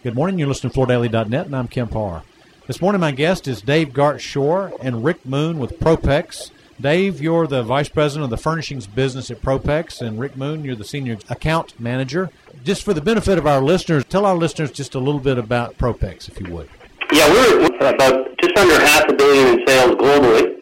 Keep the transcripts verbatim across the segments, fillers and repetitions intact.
Good morning. You're listening to Floor Daily dot net, and I'm Kemp Harr. This morning, my guest is Dave Gart-Shore and Rick Moon with Propex. Dave, you're the Vice President of the Furnishings Business at Propex, and Rick Moon, you're the Senior Account Manager. Just for the benefit of our listeners, tell our listeners just a little bit about Propex, if you would. Yeah, we're about just under half a billion in sales globally,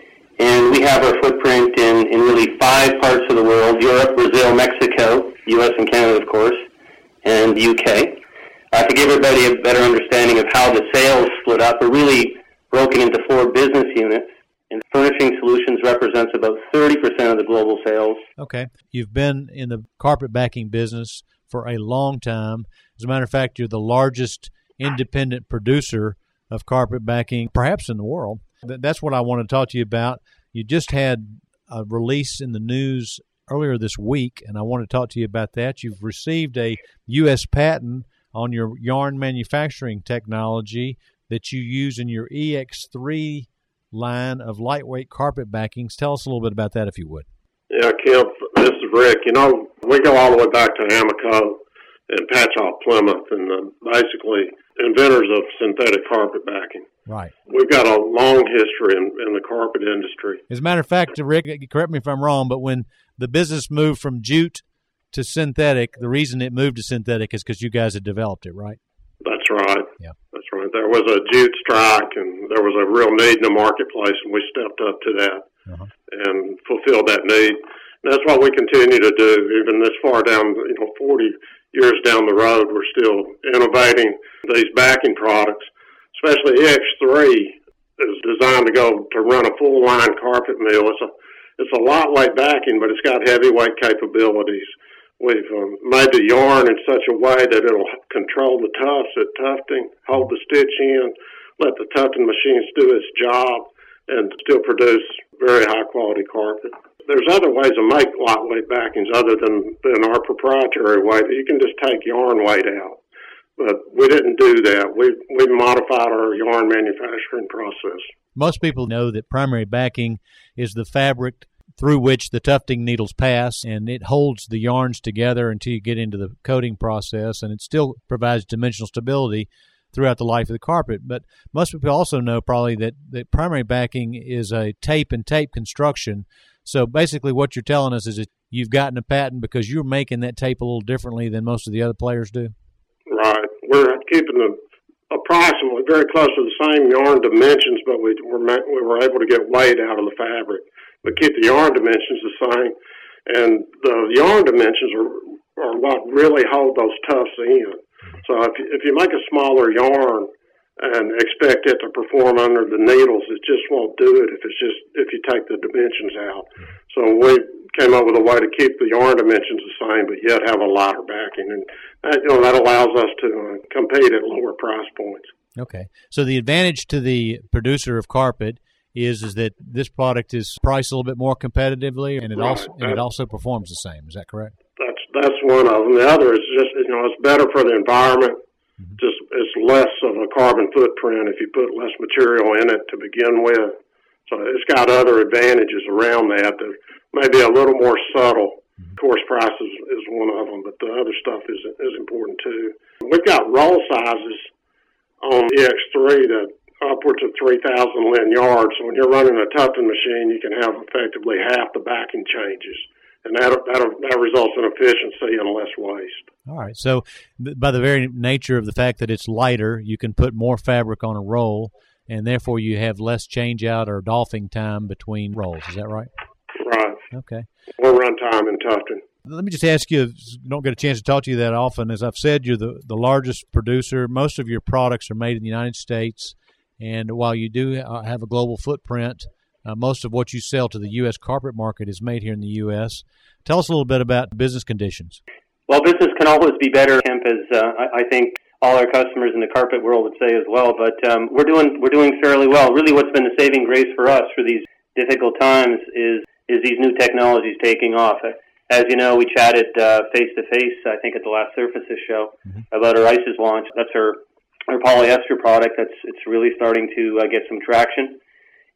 and we have our footprint in, in really five parts of the world: Europe, Brazil, Mexico, U S and Canada, of course, and the U K. Uh, to give everybody a better understanding of how the sales split up, we're really broken into four business units, and Furnishing Solutions represents about thirty percent of the global sales. Okay. You've been in the carpet backing business for a long time. As a matter of fact, you're the largest independent producer of carpet backing, perhaps in the world. That's what I want to talk to you about. You just had a release in the news earlier this week, and I want to talk to you about that. You've received a U S patent on your yarn manufacturing technology that you use in your E X three line of lightweight carpet backings. Tell us a little bit about that, if you would. Yeah, Kemp, this is Rick. You know, we go all the way back to Amoco and Patchogue Plymouth, and uh, basically inventors of synthetic carpet backing. Right. We've got a long history in, in the carpet industry. As a matter of fact, Rick, correct me if I'm wrong, but when the business moved from jute to synthetic, the reason it moved to synthetic is because you guys had developed it, right? That's right. Yeah. That's right. There was a jute strike, and there was a real need in the marketplace, and we stepped up to that uh-huh. and fulfilled that need. And that's what we continue to do, even this far down, you know, forty years down the road. We're still innovating these backing products, especially E X three is designed to go to run a full line carpet mill. It's a it's a lightweight backing, but it's got heavyweight capabilities. We've um, made the yarn in such a way that it'll control the tufts at tufting, hold the stitch in, let the tufting machines do its job, and still produce very high-quality carpet. There's other ways to make lightweight backings other than, than our proprietary way. You can just take yarn weight out. But we didn't do that. We we modified our yarn manufacturing process. Most people know that primary backing is the fabric through which the tufting needles pass, and it holds the yarns together until you get into the coating process, and it still provides dimensional stability throughout the life of the carpet. But most people also know probably that, that primary backing is a tape and tape construction. So basically what you're telling us is that you've gotten a patent because you're making that tape a little differently than most of the other players do? Right. We're keeping the approximately very close to the same yarn dimensions, but we were, we were able to get weight out of the fabric, but keep the yarn dimensions the same. And the yarn dimensions are, are what really hold those tufts in. So if you, if you make a smaller yarn and expect it to perform under the needles, it just won't do it if it's just if you take the dimensions out. So we came up with a way to keep the yarn dimensions the same, but yet have a lighter backing, and that, you know, that allows us to uh, compete at lower price points. Okay. So the advantage to the producer of carpet is is that this product is priced a little bit more competitively, and it right. also and it also performs the same. Is that correct? That's that's one of them. The other is just, you know, it's better for the environment. Mm-hmm. Just it's less of a carbon footprint if you put less material in it to begin with. So it's got other advantages around that that may be a little more subtle. Mm-hmm. Of course, price is, is one of them, but the other stuff is is important too. We've got roll sizes on E X three that upwards of three thousand linen yards. So when you're running a tufting machine, you can have effectively half the backing changes. And that, that, that results in efficiency and less waste. All right. So by the very nature of the fact that it's lighter, you can put more fabric on a roll, and therefore you have less change-out or doffing time between rolls. Is that right? Right. Okay. More run time in tufting. Let me just ask you, I don't get a chance to talk to you that often. As I've said, you're the, the largest producer. Most of your products are made in the United States, and while you do have a global footprint, Uh, most of what you sell to the U S carpet market is made here in the U S. Tell us a little bit about business conditions. Well, business can always be better, Kemp, as uh, I, I think all our customers in the carpet world would say as well. But um, we're doing we're doing fairly well. Really, what's been the saving grace for us for these difficult times is is these new technologies taking off. As you know, we chatted uh, face to face, I think, at the last Surfaces show mm-hmm. about our ICES launch. That's our our polyester product. That's it's really starting to uh, get some traction.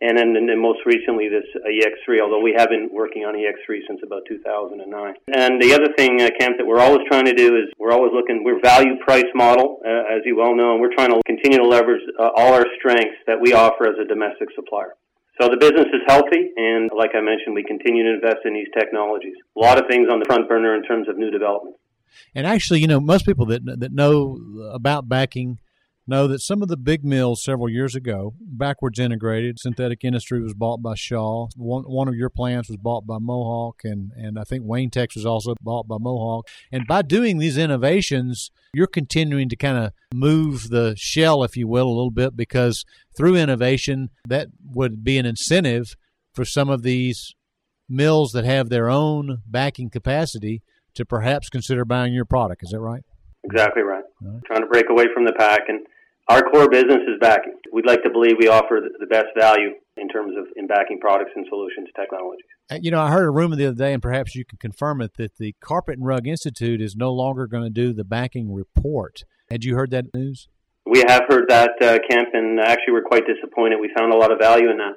And then, and then most recently this uh, E X three, although we have been working on E X three since about two thousand nine. And the other thing, uh, Kemp, that we're always trying to do is we're always looking, we're value price model, uh, as you well know, and we're trying to continue to leverage uh, all our strengths that we offer as a domestic supplier. So the business is healthy, and like I mentioned, we continue to invest in these technologies. A lot of things on the front burner in terms of new development. And actually, you know, most people that that know about backing know that some of the big mills several years ago, backwards integrated, Synthetic Industry was bought by Shaw. One one of your plants was bought by Mohawk, and, and I think Wayne Tex was also bought by Mohawk. And by doing these innovations, you're continuing to kind of move the shell, if you will, a little bit, because through innovation, that would be an incentive for some of these mills that have their own backing capacity to perhaps consider buying your product. Is that right? Exactly right. right. Trying to break away from the pack. And our core business is backing. We'd like to believe we offer the best value in terms of in backing products and solutions technologies. You know, I heard a rumor the other day, and perhaps you can confirm it, that the Carpet and Rug Institute is no longer going to do the backing report. Had you heard that news? We have heard that, uh, Kemp, and actually we're quite disappointed. We found a lot of value in that.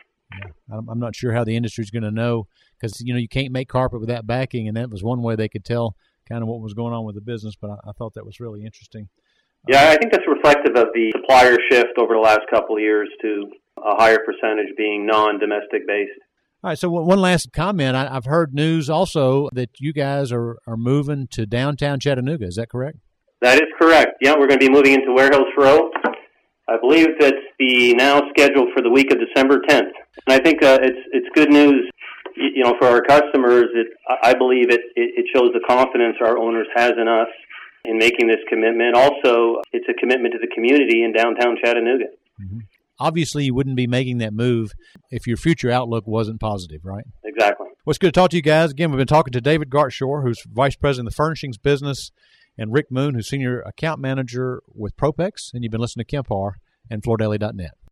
Yeah. I'm not sure how the industry is going to know, because, you know, you can't make carpet without backing, and that was one way they could tell kind of what was going on with the business, but I, I thought that was really interesting. Yeah, I think that's reflective of the supplier shift over the last couple of years to a higher percentage being non-domestic based. All right, so one last comment. I, I've heard news also that you guys are, are moving to downtown Chattanooga. Is that correct? That is correct. Yeah, we're going to be moving into Warehouse Row. I believe that's the now scheduled for the week of December tenth. And I think uh, it's it's good news, you know, for our customers. It, I believe it, it, it shows the confidence our owners has in us in making this commitment. Also, it's a commitment to the community in downtown Chattanooga. Mm-hmm. Obviously, you wouldn't be making that move if your future outlook wasn't positive, right? Exactly. Well, it's good to talk to you guys. Again, we've been talking to David Gartshore, who's Vice President of the Furnishings Business, and Rick Moon, who's Senior Account Manager with Propex. And you've been listening to Kemp Harr and Florida Daily dot net.